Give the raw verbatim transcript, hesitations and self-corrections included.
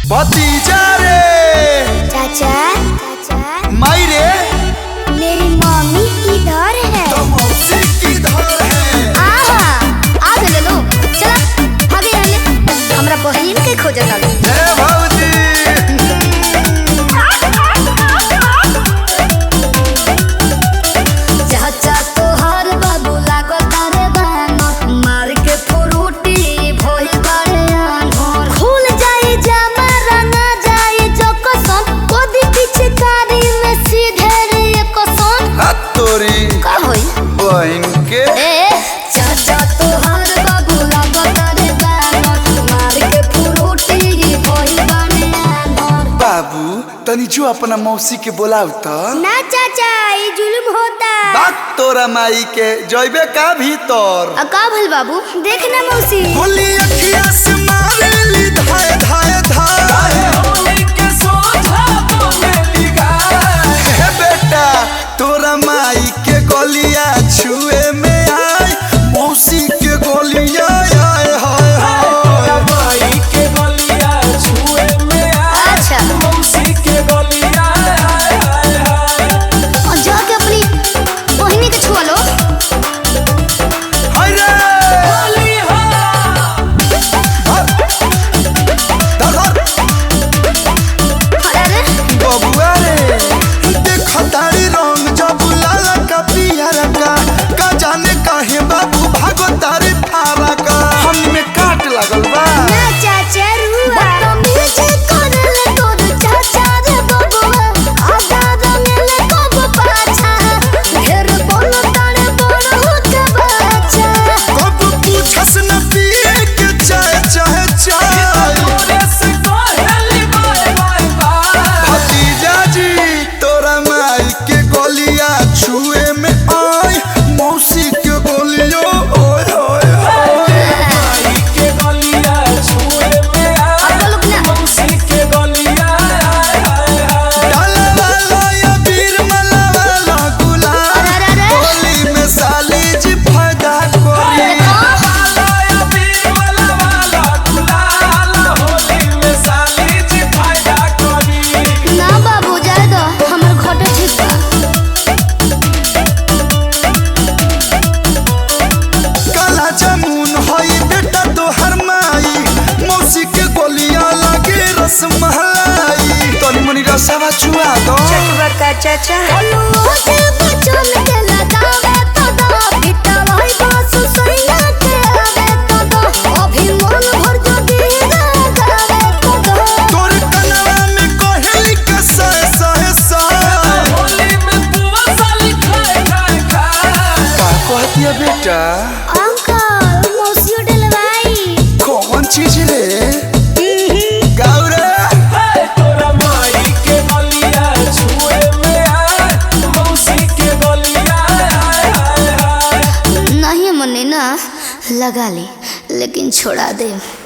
भतीजा रे चाचा चाचा माई रे मेरी मम्मी इधर है। तो मौसी किधर है? आहा आ गए लो चला भागे यहाँ ले हमरा बहन के खोजत आलो। ए भौजी चाचा तोहर बाबू लागत रे बानो मार के फ्रूटी भोई बारे आंधर खुल जाए जामा रंगा जाए जो कसम कोदी पीछे कारी में सीधे रे कसम हाथ तोरी का होई बहन के ए चाचा तोहर बाबू लागत रे बानो मार के फ्रूटी भोई बारे आंधर। बाबू तनी जो अपना मौसी के बोलाव त ना चाचा ये जुल्म होता। बात तोरा माई के जइबे का भीतर आ का भल बाबू देखना मौसी बोली अखिया से मारेली धाय धाय धाय होली के सोझा बोलेली गाय हे बेटा तोरा माई के गलिया छुए में आय मौसी के गलिया आय हाय हाय तोरा माई के गलिया छुए में आय अच्छा मौसी के गलिया आय आय आय और जाके अपनी बहिनी के छुआ लो। हाय रे होली हो धर धर अरे बबुआ रे देख तारी रंग जब लाल का पियर का का जाने काहे बाबू भागो तारी फारा का हम में काट लागल बा ना चाचा रुआ बदतमीजी करले तोर चाचा रे बबुआ आधा रंगले कब पाछा ढेर बोलो तारे बड़ हो के बच्चा कब पूछस न पिए के चाय चाहे चाय तोरे से कहली बाय बाय बाय भतीजा जी तोरा माई के गलिया छुए में आय मौसी के गलियो ओए ओए माई के गलिया छुए में आय अब लोग ना मौसी के गलिया आय आय आय डाला वाला या वीर मला वाला गुलाल अरे अरे होली में साली जी फायदा कोरी वाला या बीर वाला वाला गुलाल होली में साली जी फायदा करी ना बाबू जाए दो हमर घटे ठीक बा। काला जामुन हई बेटा तोहर माई मौसी के गोलियां लागे रसमलाई तनी मनी रसवा चुआ दो बड़का चाचा मुझे बचन के लगावे तो दो पिटा भाई बासु सैया के आवे तो दो अभी मन भर जो गिरा गावे तो दो तोर कनवा में कोहली के सह सह सह होली में पुआ साली खाए खाए खाए का कहतिया बेटा अंकल मौसी डलवाई कौन चीज रे गाउरे हाय तोरा माई के गलिया छुए में आय मौसी के गलिया आय आय आय नहीं मने ना लगा ले लेकिन छोड़ा दे।